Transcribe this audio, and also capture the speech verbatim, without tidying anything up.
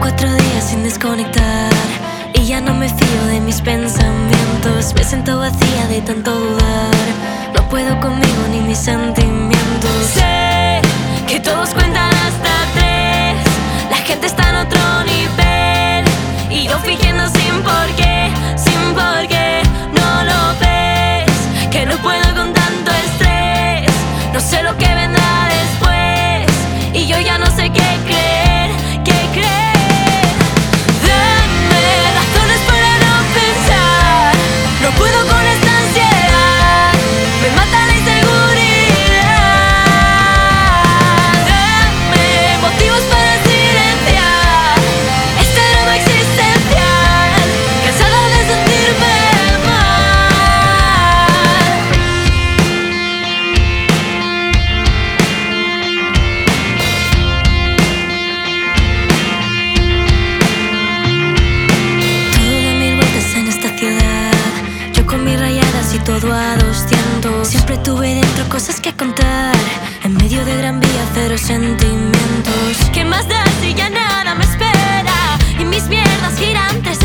cuatro días sin desconectar y ya no me fío de mis pensamientos. Me siento vacía de tanto dudar. No puedo conmigo ni mis sentimientos. Sé que todos cuentan hasta tres. La gente está en otro nivel y yo fingiendo sin por qué, sin por qué. No lo ves, que no puedo con tanto estrés. No sé lo que vendrá después y yo ya no sé qué creer, qué creer. Dame razones para no pensar. No puedo con esta ansiedad, me mata la inseguridad. Dame motivos para silenciar este drama existencial, cansada de sentirme y todo a doscientos. Siempre tuve dentro cosas que contar. En medio de gran vía, cero sentimientos. ¿Qué más da si ya nada me espera? Y mis mierdas giran tres